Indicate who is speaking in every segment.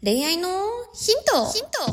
Speaker 1: 恋愛のヒント。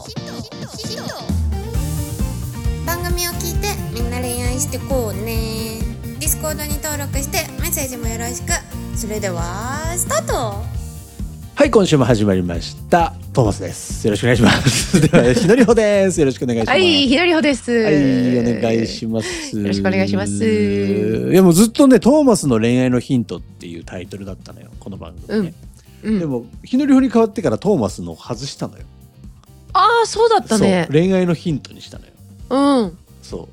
Speaker 1: 番組を聞いてみんな恋愛してこうね。ディスコードに登録してメッセージもよろしく。それではスタート。
Speaker 2: はい、今週も始まりましたトーマスです。よろしくお願いしますではひのりほです。よろしくお願いします。
Speaker 3: はい、ひのりほです。
Speaker 2: はい、お願いします。
Speaker 3: よろしくお願いします。
Speaker 2: いやもうずっとね、トーマスの恋愛のヒントっていうタイトルだったのよ、この番組ね。でもひのりほに変わってからトーマスの外したのよ。
Speaker 3: ああ、そうだったね。
Speaker 2: そう、恋愛のヒントにしたのよ。そう、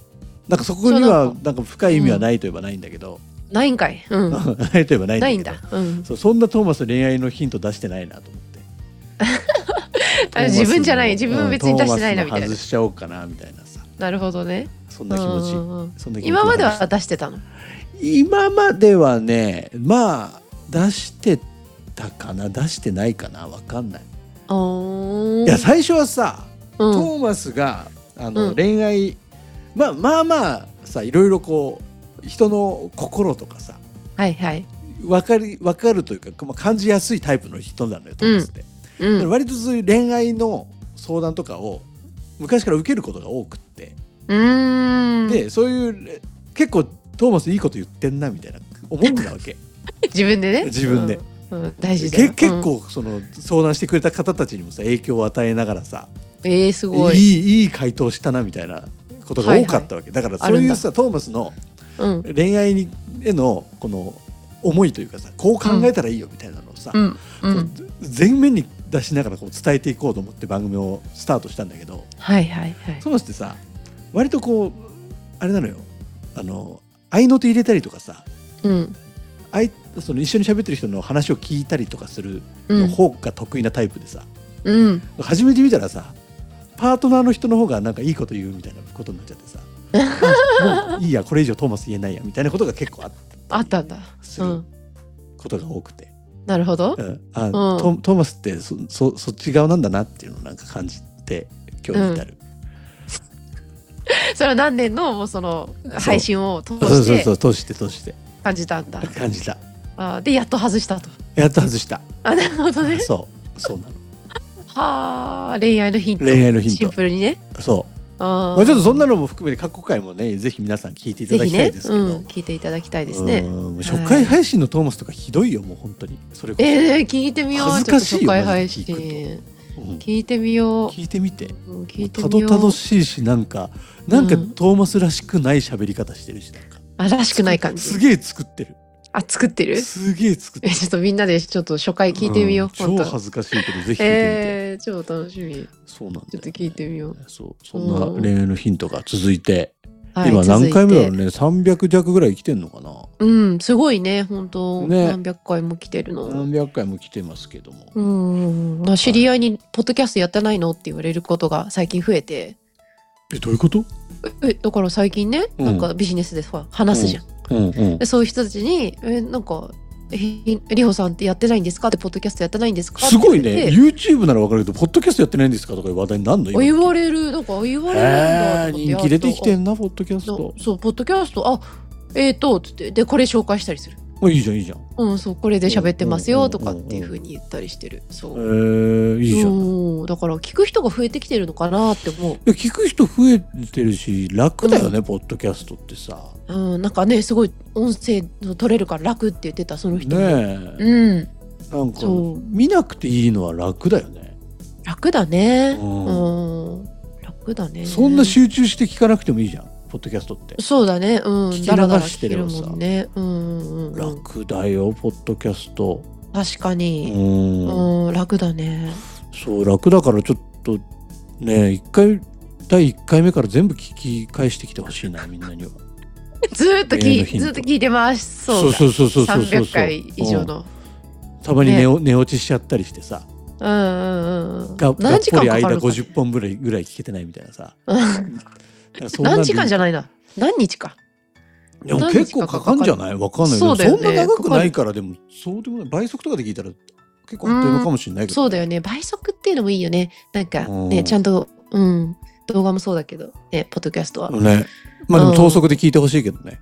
Speaker 2: なんかそこにはなんか深い意味はないといえばないんだけど、
Speaker 3: ないんかい。
Speaker 2: ないといえばないんだけど、
Speaker 3: ないんだ。
Speaker 2: そんなトーマス恋愛のヒント出してないなと思って
Speaker 3: 自分じゃない、自分は別に出してないなみたいな。
Speaker 2: 外しちゃおうかなみたいなさ。
Speaker 3: なるほどね。
Speaker 2: そんな気持ち。
Speaker 3: 今までは出してたの？
Speaker 2: 今まではね、まあ出してたかな、出してないかな、わかんない。いや最初はさ、トーマスが恋愛、まあさ、いろいろこう人の心とかさ、分かるというか、感じやすいタイプの人なのよ、トーマスって。割とそういう恋愛の相談とかを昔から受けることが多くって、でそういう結構トーマスいいこと言ってんなみたいな思ってたわけ
Speaker 3: 自分でね。
Speaker 2: 自分で、
Speaker 3: 大事だよ。
Speaker 2: 結構その相談してくれた方たちにもさ、影響を与えながらさ、
Speaker 3: すごい
Speaker 2: いい回答したなみたいなことが多かったわけ、だからそういうさ、トーマスの恋愛へのこの思いというかさ、こう考えたらいいよみたいなのをさ、全面に出しながらこう伝えていこうと思って番組をスタートしたんだけど、トーマスってさ、割とこうあれなのよ、合いの手入れたりとかさ、その一緒に喋ってる人の話を聞いたりとかするの方が得意なタイプでさ、初めて見たらさ、パートナーの人の方がなんかいいこと言うみたいなことになっちゃってさもういいや、これ以上トーマス言えないやみたいなことが結構あったんだ、することが多くて、
Speaker 3: なるほど。
Speaker 2: トーマスってそっち側なんだなっていうのをなんか感じて今日に至る。
Speaker 3: それは何年のもうその配信を通して感じたんだ。
Speaker 2: 感じた。
Speaker 3: でやっと外したと。
Speaker 2: やっと外した。
Speaker 3: なるほどね。
Speaker 2: そうなの。
Speaker 3: はあ、恋愛のヒント。シンプルにね。
Speaker 2: そう。ちょっとそんなのも含めて過去回もね、ぜひ皆さん聞いていただきたいですけど、
Speaker 3: 聞いていただきたいですね。
Speaker 2: 初回配信のトーマスとかひどいよ、もう本当に。それこそ
Speaker 3: 聞いてみよう。
Speaker 2: 恥ずかしいよ、
Speaker 3: 初回配信聞いてみよう。
Speaker 2: 聞いてみて。たどたどしいし、なんかトーマスらしくない喋り方してるし、なんか
Speaker 3: らしくない感じ。
Speaker 2: すげえ作ってる。
Speaker 3: 作ってる。
Speaker 2: すげえ作ってる。
Speaker 3: ちょっとみんなでちょっと初回聞いてみよう。
Speaker 2: 超恥ずかしいけどぜひ聞いてみて。
Speaker 3: 超楽しみ。
Speaker 2: そうなんだ。
Speaker 3: ちょっと聞いてみよう。
Speaker 2: そんな恋愛のヒントが続いて、今何回目だろうね、300弱ぐらい来てんのかな。
Speaker 3: すごいね、本当何百回も来てるの。
Speaker 2: 何百回も来てますけども。
Speaker 3: 知り合いにポッドキャストやってないのって言われることが最近増えて。
Speaker 2: どういうこと？
Speaker 3: だから最近ね、なんかビジネスで話すじゃん。でそういう人たちになんかりほさんってやってないんですかって、ポッドキャストやってないんですかって
Speaker 2: すごいね。 YouTube なら分かるけどポッドキャストやってないんですかとかいう話題になんの？
Speaker 3: 言われるんだ。
Speaker 2: 人気出てきてんな、ポッドキャスト。
Speaker 3: そう、ポッドキャストつってでこれ紹介したりする。
Speaker 2: いいじゃん。
Speaker 3: そう、これで喋ってますよとかっていう風に言ったりしてる。そう
Speaker 2: いいじゃん。
Speaker 3: だから聞く人が増えてきてるのかなって思う。
Speaker 2: 聞く人増えてるし、楽だよね、ポッドキャストってさ。
Speaker 3: なんかね、すごい音声取れるから楽って言ってた、その人
Speaker 2: ね。なんか見なくていいのは楽だよね。
Speaker 3: 楽だね。楽だね。
Speaker 2: そんな集中して聞かなくてもいいじゃん、ポッドキャストって。
Speaker 3: そうだね。
Speaker 2: 聞き流してればさ、楽だよ、ポッドキャスト。
Speaker 3: 確かに。楽だね。
Speaker 2: そう、楽だからちょっとね、第1回目から全部聞き返してきてほしいな、みんなには。
Speaker 3: ずっと聞いてます。そう300回以上の。
Speaker 2: たまに寝落ちしちゃったりしてさ、がっぽり間50本ぐらい聞けてないみたいなさ。
Speaker 3: 何時間じゃないな、何日か。
Speaker 2: でも結構かかんじゃない？わかんないけど、そんな長くないから。でもそうでもない。倍速とかで聞いたら結構あっという間かもしれないけど。
Speaker 3: そうだよね、倍速っていうのもいいよね。なんかね、ちゃんと動画もそうだけどね、ポッドキャストはね。
Speaker 2: まあでも等速で聞いてほしいけどね。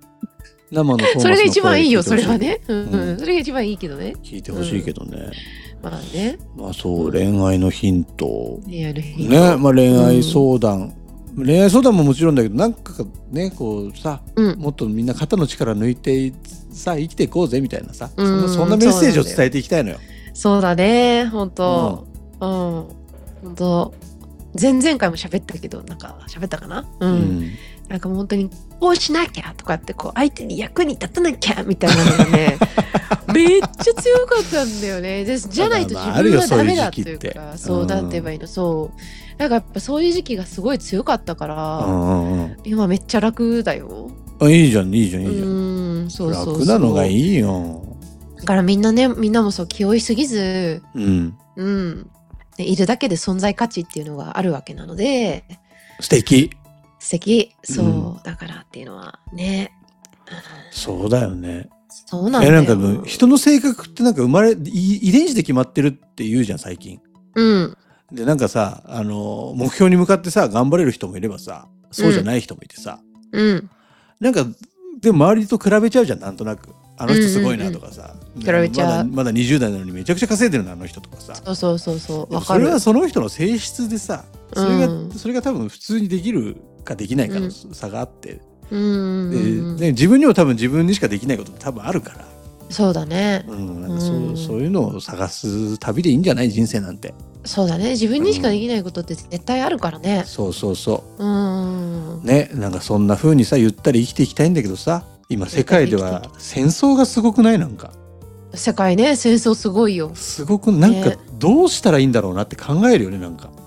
Speaker 2: 生のトーマスの声
Speaker 3: それが一番いいよ、それはね。それが一番いいけどね。
Speaker 2: 聞いてほしいけどね。
Speaker 3: まあね。
Speaker 2: まあそう恋愛のヒント。
Speaker 3: 恋愛のヒント。
Speaker 2: ね、まあ恋愛相談、恋愛相談ももちろんだけどなんかねこうさ、もっとみんな肩の力抜いてさ生きていこうぜみたいなさ、そんなメッセージを伝えていきたいのよ。
Speaker 3: そうだね本当。本当前々回も喋ったけどなんか喋ったかな。なんかもう本当にこうしなきゃとかってこう相手に役に立たなきゃみたいなのがねめっちゃ強かったんだよね。じゃないと自分はダメだっていうか、そうなんて言えばいいの。そうなんかやっぱそういう時期がすごい強かったから、今めっちゃ楽だよ。
Speaker 2: いいじゃんいいじゃんいいじゃん。そう楽なのがいいよ。
Speaker 3: だからみんなもそう気負いすぎず、いるだけで存在価値っていうのがあるわけなので。
Speaker 2: 素敵
Speaker 3: そう、だからっていうのはね、
Speaker 2: そうだよね。
Speaker 3: そうなんだよ。
Speaker 2: なんか人の性格ってなんか遺伝子で決まってるって言うじゃん最近。でなんかさ目標に向かってさ頑張れる人もいればさそうじゃない人もいてさ、なんかでも周りと比べちゃうじゃんなんとなく。あの人すごいなとかさ、
Speaker 3: 比べちゃう。
Speaker 2: まだ20代なのにめちゃくちゃ稼いでるなあの人とかさ。
Speaker 3: そうわかる。
Speaker 2: それはその人の性質でさ、それが多分普通にできるかできないかの差があって、で自分にも多分自分にしかできないことって多分あるから。
Speaker 3: そうだね。
Speaker 2: なんかそういうのを探す旅でいいんじゃない人生なんて。
Speaker 3: そうだね自分にしかできないことって絶対あるからね。
Speaker 2: そうね、なんかそんな風にさゆったり生きていきたいんだけどさ、今世界では戦争がすごくない？なんか
Speaker 3: 世界ね戦争すごいよ。
Speaker 2: すごくなんかどうしたらいいんだろうなって考えるよねなんか。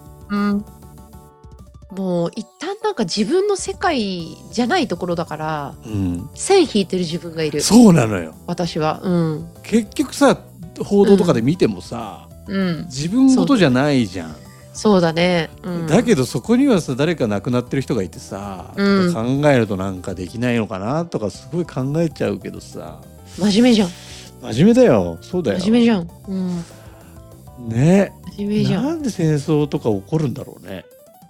Speaker 3: もう一旦なんか自分の世界じゃないところだから、線引いてる自分がいる。
Speaker 2: そうなのよ
Speaker 3: 私は。
Speaker 2: 結局さ報道とかで見てもさ、自分ごとじゃないじゃん。
Speaker 3: そうだね、
Speaker 2: だけどそこにはさ誰か亡くなってる人がいてさ、考えるとなんかできないのかなとかすごい考えちゃうけどさ。
Speaker 3: 真面目じゃん。
Speaker 2: 真面目だよ。そうだよ。
Speaker 3: 真面目じゃん。
Speaker 2: ね。
Speaker 3: 真面目じゃん。
Speaker 2: なんで戦争とか起こるんだろうね。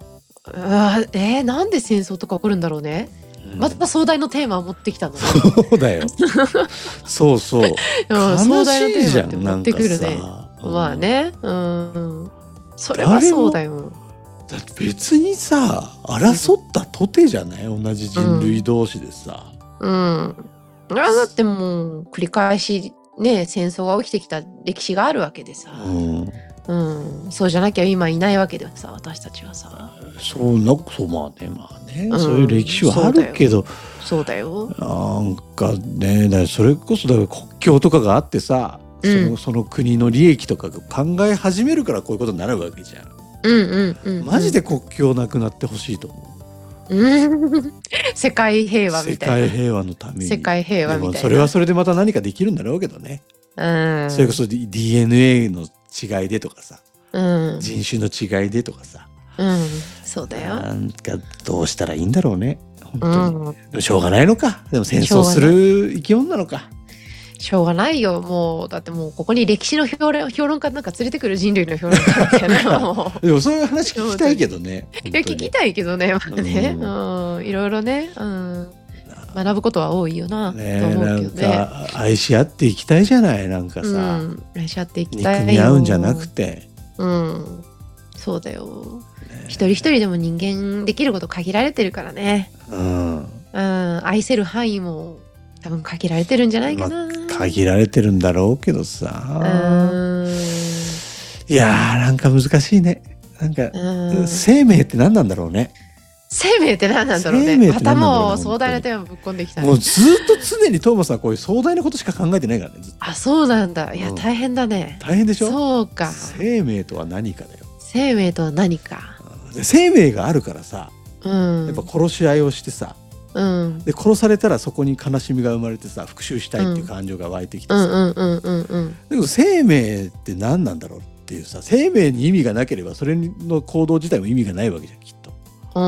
Speaker 3: なんで戦争とか起こるんだろうね。また壮大のテーマを持ってきたの。
Speaker 2: そうだよ。そう壮大
Speaker 3: のテーマって持ってくるね。まあね。それはそうだよ。
Speaker 2: だって別にさ争ったとてじゃない同じ人類同士でさ。
Speaker 3: だってもう繰り返しね戦争が起きてきた歴史があるわけでさ。そうじゃなきゃ今いないわけでさ私たちはさ。まあね、そういう歴史はあるけど。 そうだよ。
Speaker 2: なんかねそれこそだから国境とかがあってさ。その国の利益とか考え始めるからこういうことになるわけじゃん。マジで国境なくなってほしいと思う。
Speaker 3: 世界平和みたいな。
Speaker 2: 世界平和のために。
Speaker 3: 世界平和みたいな。
Speaker 2: それはそれでまた何かできるんだろうけどね。それこそ DNA の違いでとかさ、人種の違いでとかさ。
Speaker 3: そうだよ。
Speaker 2: なんかどうしたらいいんだろうね。本当に。しょうがないのか。でも戦争する生き物なのか。
Speaker 3: しょうがないよ。もうだってもうここに歴史の評論家なんか連れてくる人類の評論家みたいな。
Speaker 2: でもそういう話聞きたいけどね。
Speaker 3: いや聞きたいけどね。いろいろね、学ぶことは多いよな。
Speaker 2: なんか愛し合っていきたいじゃないなんかさ。
Speaker 3: 愛し合っていきたいよ。
Speaker 2: 憎み合うんじゃなくて。
Speaker 3: そうだよ。一人一人でも人間できること限られてるからね。愛せる範囲も多分限られてるんじゃないかな。
Speaker 2: 限られてるんだろうけどさ。いやーなんか難しいね。なんか生命って何なんだろうね。
Speaker 3: 生命って何なんだろうね。頭を壮大なテーマぶっ込んできた。
Speaker 2: もうずっと常にトーマスさんこういう壮大なことしか考えてないからね。
Speaker 3: そうなんだ。いや大変だね。
Speaker 2: 大変でしょ。
Speaker 3: そうか。
Speaker 2: 生命とは何かだよ。
Speaker 3: 生命とは何か。
Speaker 2: 生命があるからさ。
Speaker 3: や
Speaker 2: っぱ殺し合いをしてさ。で殺されたらそこに悲しみが生まれてさ復讐したいっていう感情が湧いてきてさ、でも生命って何なんだろうっていうさ、生命に意味がなければそれの行動自体も意味がないわけじゃんきっと。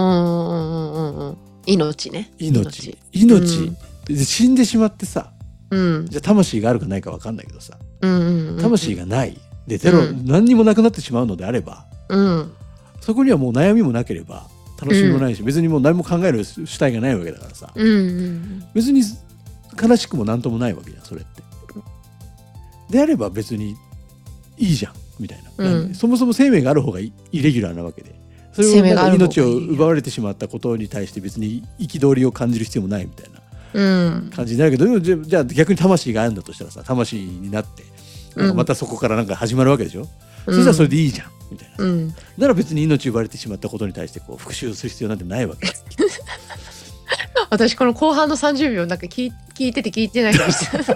Speaker 3: 命ね。
Speaker 2: 命で死んでしまってさ、じゃあ魂があるかないか分かんないけどさ、魂がないで何にもなくなってしまうのであれば、そこにはもう悩みもなければ楽しみもないし、別にもう何も考える主体がないわけだからさ、別に悲しくも何ともないわけじゃんそれって。であれば別にいいじゃんみたいな、そもそも生命がある方がイレギュラーなわけで、それをなんか命を奪われてしまったことに対して別に憤りを感じる必要もないみたいな感じになるけど、じゃあ逆に魂があるんだとしたらさ、魂になってなんかまたそこからなんか始まるわけでしょ、そしたらそれでいいじゃんみたいな、なら別に命を奪われてしまったことに対してこう復讐する必要なんてないわけです
Speaker 3: 私この後半の30秒なんか聞いてて聞いてないかもしれ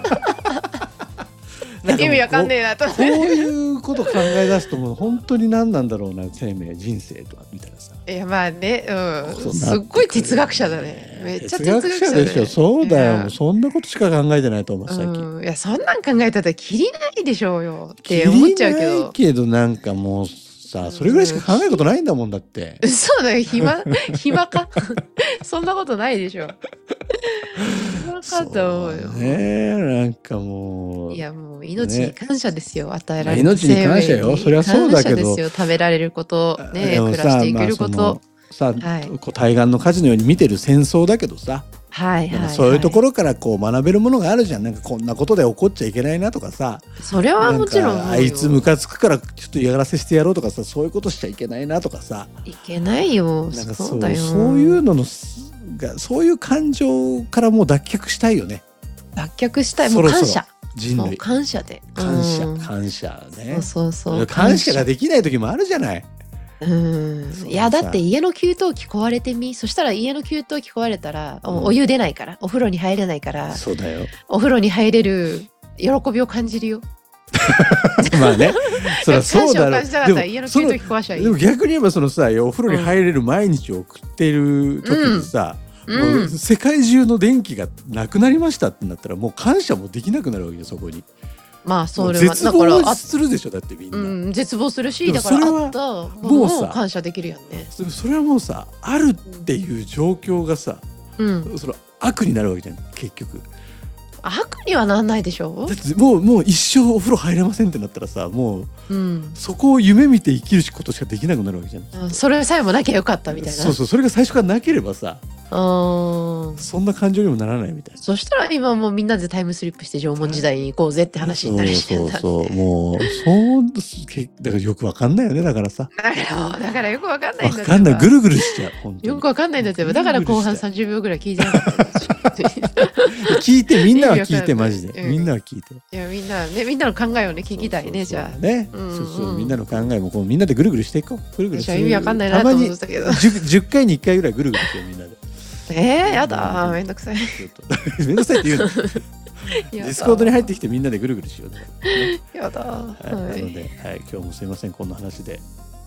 Speaker 3: ない意味わかんねえなと。
Speaker 2: こういうこと考え出すともう本当に何なんだろうな、生命人生とかみたいなさ。
Speaker 3: いやまあね、すっごい哲学者だね。めっちゃ哲学者だね。
Speaker 2: でしょ。そうだよ、もうそんなことしか考えてないと思う最近。
Speaker 3: いやそんなん考えたらキリないでしょうよって思っちゃうけど。
Speaker 2: キリないけどなんかもうさ、それぐらいしか考えることないんだもんだって。
Speaker 3: そうだよ、暇かそんなことないでしょ。暇かと思うよ。
Speaker 2: ね、なんかもう。
Speaker 3: いやもう命に感謝ですよ、与えられる
Speaker 2: 命に感謝よ、それはそうだけど。
Speaker 3: 感謝ですよ、食べられることね、暮らしていけること。
Speaker 2: さあ、こう対岸の火事のように見てる戦争だけどさ、そういうところからこう学べるものがあるじゃん。なんかこんなことで起こっちゃいけないなとかさ、
Speaker 3: それはもちろん
Speaker 2: あいつムカつくからちょっと嫌がらせしてやろうとかさ、そういうことしちゃいけないなとかさ、
Speaker 3: いけないよ。
Speaker 2: なんかそういうののが、そういう感情からもう脱却したいよね。
Speaker 3: 脱却したい。もう感謝、
Speaker 2: 人類
Speaker 3: 感謝で
Speaker 2: 感謝ね。
Speaker 3: そう
Speaker 2: 感謝ができない時もあるじゃない。
Speaker 3: いやだって家の給湯器壊れてみ、そしたら家の給湯器壊れたらお湯出ないから、お風呂に入れないから、
Speaker 2: そうだよ、
Speaker 3: お風呂に入れる喜びを感じるよ
Speaker 2: まあね、そりゃそうだろう。でも逆に言えばそのさ、お風呂に入れる毎日を送っている時にさ、もう世界中の電気がなくなりましたってなったらもう感謝もできなくなるわけよ、そこに。
Speaker 3: まあそれは
Speaker 2: 絶望するでしょ、だってみんな、
Speaker 3: 絶望するし、だからあったものを感謝できるやんね。
Speaker 2: それはもうさ、あるっていう状況がさ、その悪になるわけじゃん結局。
Speaker 3: 悪にはなんないでしょ。
Speaker 2: だってもう一生お風呂入れませんってなったらさ、もう、そこを夢見て生きることしかできなくなるわけじゃん、
Speaker 3: それさえもなきゃよかったみたいな。
Speaker 2: そう、それが最初からなければさ、そんな感情にもならないみたいな。
Speaker 3: そしたら今もうみんなでタイムスリップして縄文時代に行こうぜって話になるし、
Speaker 2: そうもうだからよくわかんないよね、だからさ。
Speaker 3: だからよくわかんないんだって。
Speaker 2: わかんない、ぐるぐるしちゃう、本当に。
Speaker 3: よくわかんないんだって。だから後半30秒ぐらい聞いてなかった
Speaker 2: 聞いて、みんなは聞いて、マジでみんなは聞いて。
Speaker 3: いやみんなの考えをね聞きたいね。じゃあ
Speaker 2: ね、そうみんなの考えもこうみんなでぐるぐるしていこう。ぐるぐる
Speaker 3: 意味わかんないなと思ってたけど、
Speaker 2: 10回に1回ぐらいぐるぐるしてよ、みんなで。
Speaker 3: やだ、めんどくさい
Speaker 2: めんどくさいって言うのディスコードに入ってきてみんなでぐるぐるしよう。
Speaker 3: やだ。
Speaker 2: なので、今日もすいません、こんな話で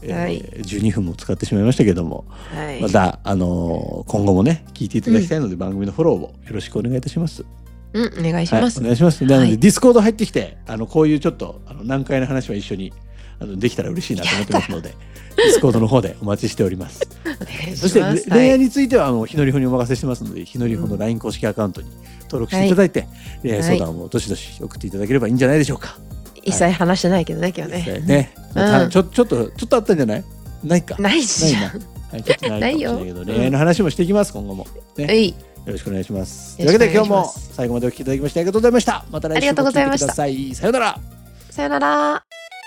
Speaker 2: 12分も使ってしまいましたけども、また今後もね聞いていただきたいので、番組のフォローをよろしくお願いいたします。
Speaker 3: お願いします。
Speaker 2: お願いします。なのでディスコード入ってきて、こういうちょっと難解な話は一緒にできたら嬉しいなと思ってますので、ディスコードの方でお待ちしております。そして恋愛については日のりほにお任せしてますので、日のりほの LINE 公式アカウントに登録していただいて、恋愛相談をどしどし送っていただければいいんじゃないでしょうか。
Speaker 3: 一切話してないけどね、今日ね。
Speaker 2: ちょっとあったんじゃない？ないか。
Speaker 3: ないし。
Speaker 2: ちょっとないかもしれないけど、恋愛の話もしていきます、今後も。よろしくお願いします。というわけで今日も最後までお聞きいただきましてありがとうございました。また来週も聞いてください。さよなら。
Speaker 3: さよなら。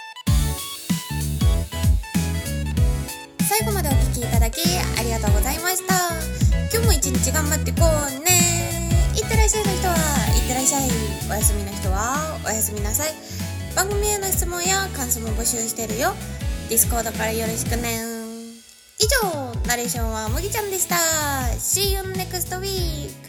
Speaker 1: 最後までお聞きいただきありがとうございました。今日も一日頑張ってこうね。いってらっしゃいの人はいってらっしゃい、おやすみの人はおやすみなさい。番組への質問や感想も募集してるよ。ディスコードからよろしくね。以上、ナレーションはむぎちゃんでした。See you next week.